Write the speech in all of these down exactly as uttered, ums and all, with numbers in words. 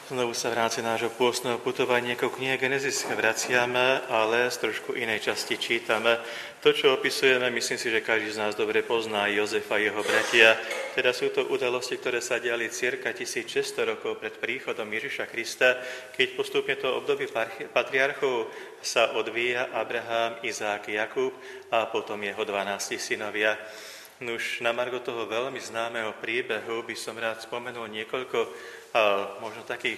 Znovu sa v rámci nášho pôstneho putovania ku knihe Genesis vraciame, ale z trošku inej časti čítame. To, čo opisujeme, myslím si, že každý z nás dobre pozná, Jozef a jeho bratia. Teda sú to udalosti, ktoré sa diali cirka tisícšesťsto rokov pred príchodom Ježiša Krista, keď postupne to obdobie patriarchov sa odvíja Abraham, Izák, Jakub a potom jeho dvanásti synovia. Nuž na margo toho veľmi známeho príbehu by som rád spomenul niekoľko a možno takých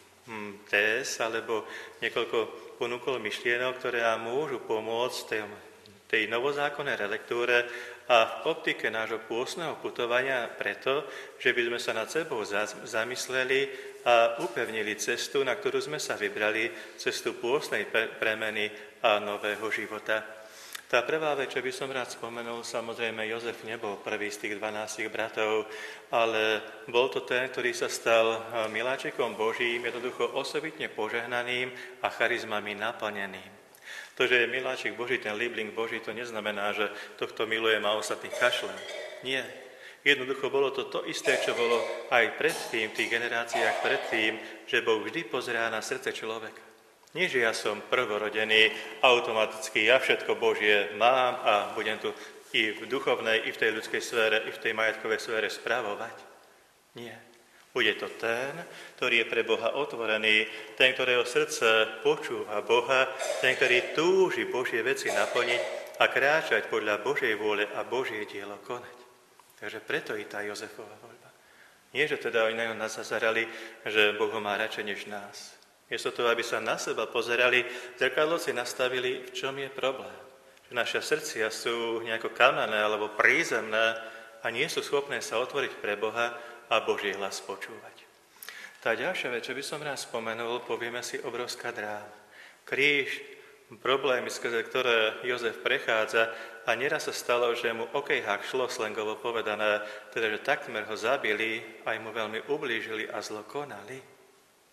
hm, téz alebo niekoľko ponúkol myšlienok, ktoré nám môžu pomôcť tej, tej novozákonnej relektúre a v optike nášho pôstneho putovania preto, že by sme sa nad sebou zamysleli a upevnili cestu, na ktorú sme sa vybrali, cestu pôstnej premeny a nového života. Tá prvá vec, čo by som rád spomenul, samozrejme, Jozef nebol prvý z tých dvanástich bratov, ale bol to ten, ktorý sa stal miláčikom Božím, jednoducho osobitne požehnaným a charizmami naplneným. To, že je miláčik Boží, ten líbling Boží, to neznamená, že tohto milujem a ostatných kašlem. Nie. Jednoducho bolo to to isté, čo bolo aj predtým, v tých generáciách predtým, že Boh vždy pozerá na srdce človeka. Nie, že ja som prvorodený, automaticky ja všetko Božie mám a budem tu i v duchovnej, i v tej ľudskej sfére, i v tej majetkovej sfére spravovať. Nie. Bude to ten, ktorý je pre Boha otvorený, ten, ktorého srdce počúva Boha, ten, ktorý túži Božie veci naplniť a kráčať podľa Božej vôle a Božie dielo konať. Takže preto i tá Jozefova voľba. Nie, že teda oni na nás zazerali, že Boh ho má radšej než nás. Miesto toho, aby sa na seba pozerali, zrkadlo si nastavili, v čom je problém. Že naše srdcia sú nejako kamenné alebo prízemné a nie sú schopné sa otvoriť pre Boha a Boží hlas počúvať. Tá ďalšia vec, čo by som rád spomenul, povieme si obrovská dráma. Kríž, problémy, skrze ktoré Jozef prechádza a neraz sa stalo, že mu okejhák šlo, slangovo povedané, teda, že takmer ho zabili, aj mu veľmi ublížili a zlo konali.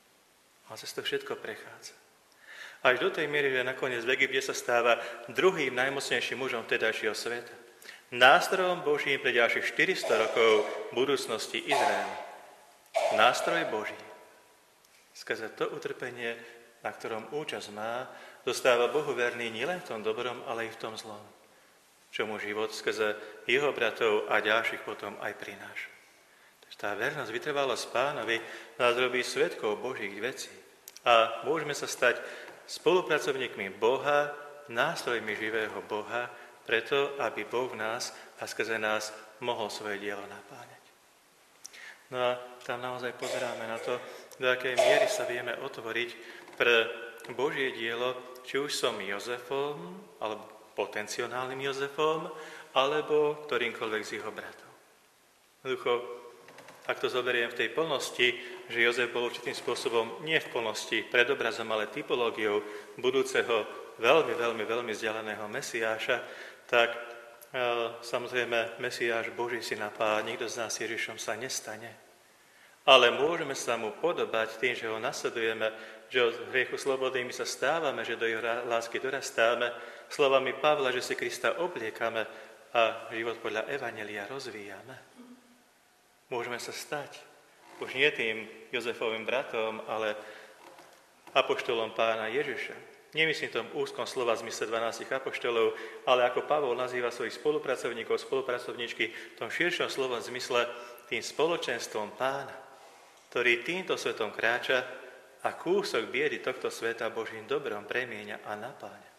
A cez to všetko prechádza. Až do tej miery, že nakoniec v Egypte sa stáva druhým najmocnejším mužom vtedajšieho sveta. Nástrojom Božím pre ďalších štyristo rokov budúcnosti Izraela. Nástroj Boží. Skrze to utrpenie, na ktorom účasť má, zostáva Bohu verný nielen v tom dobrom, ale i v tom zlom. Čo mu život skrze jeho bratov a ďalších potom aj prináša. Tá vernosť, vytrvalosť Pánovi nás robí svedkov Božích vecí. A môžeme sa stať spolupracovníkmi Boha, nástrojmi živého Boha, preto, aby Boh v nás a skrze nás mohol svoje dielo napáňať. No a tam naozaj pozeráme na to, do akej miery sa vieme otvoriť pre Božie dielo, či už som Jozefom, alebo potenciálnym Jozefom, alebo ktorýmkoľvek z jeho bratov. Jednoducho, ak to zoberiem v tej plnosti, že Jozef bol určitým spôsobom nie v plnosti predobrazom, ale typológiou budúceho veľmi, veľmi, veľmi vzdialeného Mesiáša, tak e, samozrejme Mesiáš Boží si napá, nikto z nás Ježišom sa nestane. Ale môžeme sa mu podobať tým, že ho nasledujeme, že od hriechu slobodnými sa stávame, že do jeho lásky dorastáme, slovami Pavla, že si Krista obliekame a život podľa Evanjelia rozvíjame. Môžeme sa stať už nie tým Jozefovým bratom, ale apoštolom Pána Ježiša. Nemyslím tom úzkom slova v zmysle dvanástich apoštolov, ale ako Pavol nazýva svojich spolupracovníkov, spolupracovníčky, v tom širšom slovom zmysle tým spoločenstvom Pána, ktorý týmto svetom kráča a kúsok biedy tohto sveta Božím dobrom premieňa a napáňa.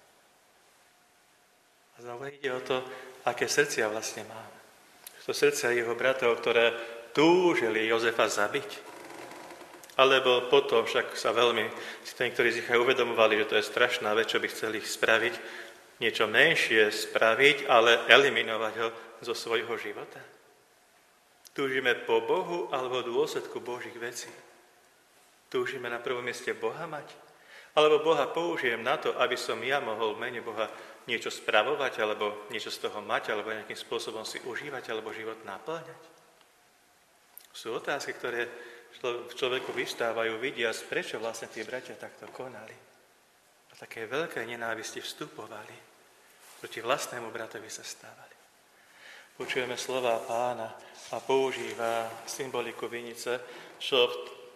A znovu ide o to, aké srdcia vlastne máme. To srdcia jeho bratov, ktoré túžili Jozefa zabiť. Alebo potom však sa veľmi si to niektorí z nich aj uvedomovali, že to je strašná vec, čo by chceli spraviť, niečo menšie spraviť, ale eliminovať ho zo svojho života. Túžime po Bohu alebo v dôsledku Božích vecí. Túžime na prvom mieste Boha mať? Alebo Boha použijem na to, aby som ja mohol v mene Boha niečo spravovať, alebo niečo z toho mať, alebo nejakým spôsobom si užívať, alebo život naplňať? Sú otázky, ktoré v človeku vystávajú, vidia, prečo vlastne tí bratia takto konali. A také veľké nenávisti vstupovali, proti vlastnému bratovi sa stávali. Počujeme slová Pána a používa symboliku vinice, čo v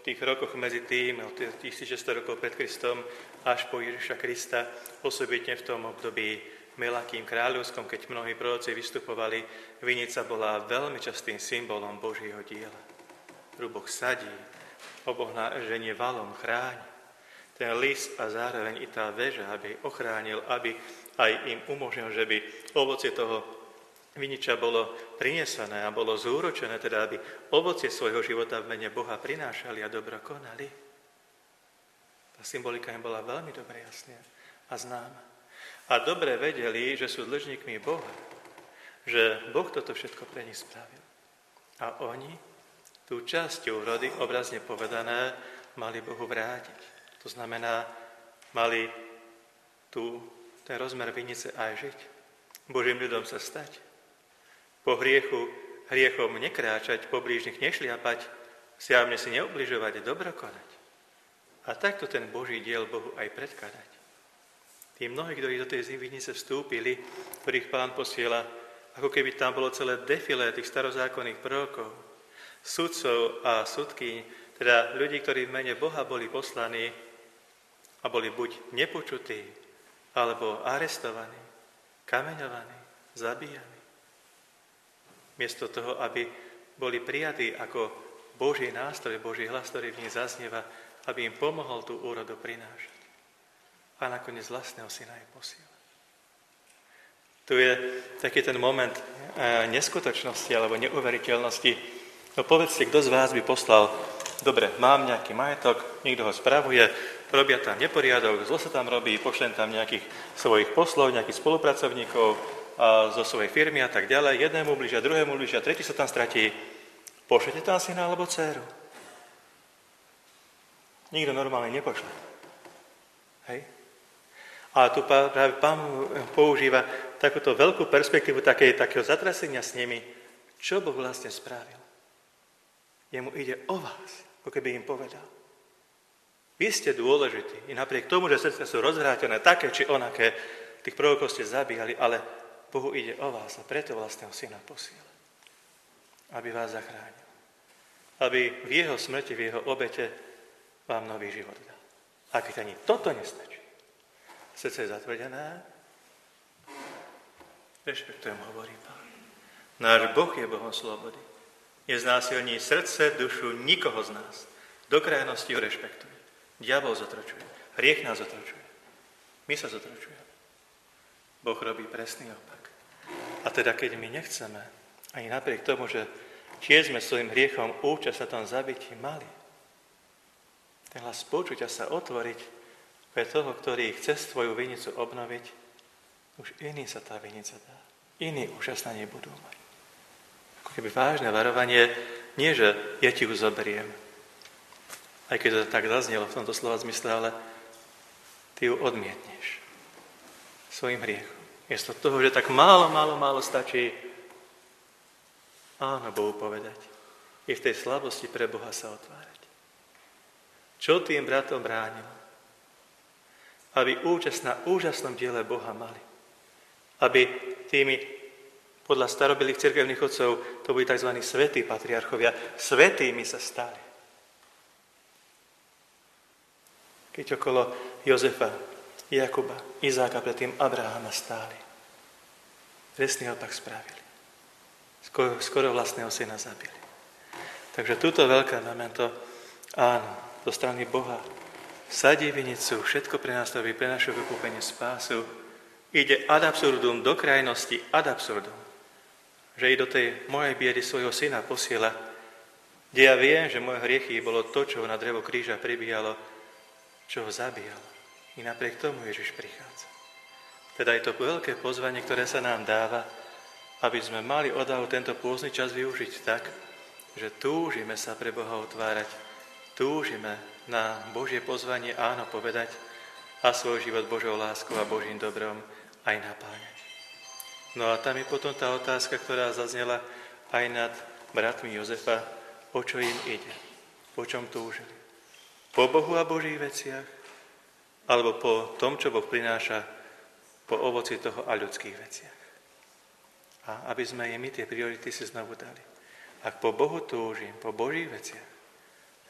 tých rokoch medzi tým, od tisícšesťsto rokov pred Kristom až po Ježiša Krista, osobitne v tom období Melakým kráľovskom, keď mnohí proroci vystupovali, vinica bola veľmi častým symbolom Božieho diela. ktorú Boh sadí, obohná ženie valom chráni. Ten list a zároveň i tá väža, aby ochránil, aby aj im umožnil, že by ovocie toho viniča bolo prinesené a bolo zúročené, teda aby ovocie svojho života v mene Boha prinášali a dobro konali. Tá symbolika im bola veľmi dobre jasná a známa. A dobre vedeli, že sú dlžníkmi Boha, že Boh toto všetko pre nich spravil. A oni tú časť úrody, obrazne povedané, mali Bohu vrátiť. To znamená, mali tu ten rozmer vinice aj žiť. Božím ľudom sa stať. Po hriechu, hriechom nekráčať, po blížnych nešliapať, zjavne si neubližovať, dobro konať. A takto ten Boží diel Bohu aj predkladať. Tí mnohí, ktorí do tej vinice vstúpili, ktorých Pán posiela, ako keby tam bolo celé defilé tých starozákonných prorokov, sudcov a sudkyň, teda ľudí, ktorí v mene Boha boli poslaní a boli buď nepočutí, alebo arestovaní, kameňovaní, zabíjani. Miesto toho, aby boli prijatí ako Boží nástroj, Boží hlas, ktorý v nich zaznieva, aby im pomohol tú úrodu prinášať. A nakoniec vlastného syna aj posiela. Tu je taký ten moment neskutočnosti alebo neuveriteľnosti. No povedzte, kto z vás by poslal, dobre, mám nejaký majetok, niekto ho spravuje, robia tam neporiadok, zlo sa tam robí, pošlem tam nejakých svojich poslov, nejakých spolupracovníkov a zo svojej firmy a tak ďalej. Jednému ubližia, druhému ubližia, tretí sa tam stratí. Pošlete tam syna alebo dcéru. Nikto normálne nepošle. Hej? A tu práve Pán používa takúto veľkú perspektívu takej, takého zatrasenia s nimi. Čo Boh vlastne spravil? Jemu ide o vás, ako keby im povedal. Vy ste dôležití i napriek tomu, že srdcia sú rozvrátené, také či onaké, tých prorokov ste zabíjali, ale Bohu ide o vás a preto vlastného syna posiela. Aby vás zachránil. Aby v jeho smrti, v jeho obete vám nový život dal. A keď ani toto nestačí, srdce je zatvrdené, rešpektujem, hovorí Pán. Náš Boh je Bohom slobody. Neznásilní srdce, dušu nikoho z nás. Do krajnosti ho rešpektuje. Diabol zotročuje. Hriech nás zotročuje. My sa zotročujeme. Boh robí presný opak. A teda, keď my nechceme, ani napriek tomu, že tiež sme svojim hriechom účasť na tom zabití mali, ten hlas počuť a sa otvoriť pre toho, ktorý chce svoju vinicu obnoviť, už iný sa tá vinica dá. Iní účasť na nej budú mať. Ako keby vážne varovanie, nie že ja ti ju zoberiem, aj keď to tak zaznelo v tomto slova zmysle, ale ty ju odmietneš svojim hriechom. Miesto toho, že tak málo, málo, málo stačí áno Bohu povedať. I v tej slabosti pre Boha sa otvárať. Čo tým bratom bránilo? Aby účasť na úžasnom diele Boha mali. Aby tými, podľa starobilých cirkevných otcov, to boli tzv. Svätí patriarchovia, svätými sa stali. Keď okolo Jozefa, Jakuba, Izáka, predtým Abraháma stáli. Presný opak spravili. Skoro, skoro vlastného syna zabili. Takže túto veľké memento, áno, zo strany Boha, sadí vinicu, všetko pre nás, aby pre naše vykúpenie spásu, ide ad absurdum, do krajnosti ad absurdum. Že i do tej mojej biedy svojho syna posiela, kde ja viem, že moje hriechy bolo to, čo ho na drevo kríža pribíjalo, čo ho zabíjalo. I napriek tomu Ježiš prichádza. Teda je to veľké pozvanie, ktoré sa nám dáva, aby sme mali odvahu tento pôzny čas využiť tak, že túžime sa pre Boha otvárať, túžime na Božie pozvanie áno povedať a svoj život Božou láskou a Božím dobrom aj napáňať. No a tam je potom tá otázka, ktorá zaznela aj nad bratmi Jozefa, o čo im ide, po čom túžili. Po Bohu a Božích veciach, alebo po tom, čo Boh prináša, po ovoci toho a ľudských veciach. A aby sme im my tie priority si znovu dali. Ak po Bohu túžim, po Božích veciach,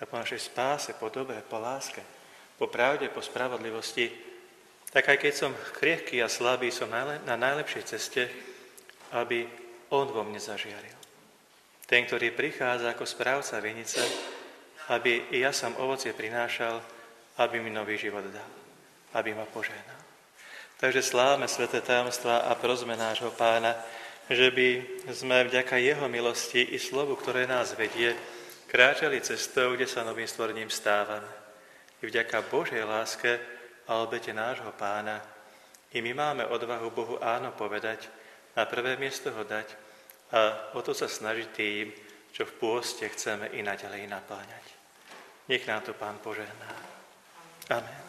a po našej spáse, po dobre, po láske, po pravde, po spravodlivosti, tak aj keď som kriehký a slabý, som na najlepšej ceste, aby on vo mne zažiaril. Ten, ktorý prichádza ako správca vinice, aby i ja som ovocie prinášal, aby mi nový život dal, aby ma požehnal. Takže slávme sväté tajomstvá a prosme nášho Pána, že by sme vďaka jeho milosti i slovu, ktoré nás vedie, kráčali cestou, kde sa novým stvorením stávame. I vďaka Božej láske a obete nášho Pána i my máme odvahu Bohu áno povedať, na prvé miesto ho dať, a o to sa snažiť tým, čo v pôste chceme i naďalej napáňať. Nech nám to Pán požehná. Amen.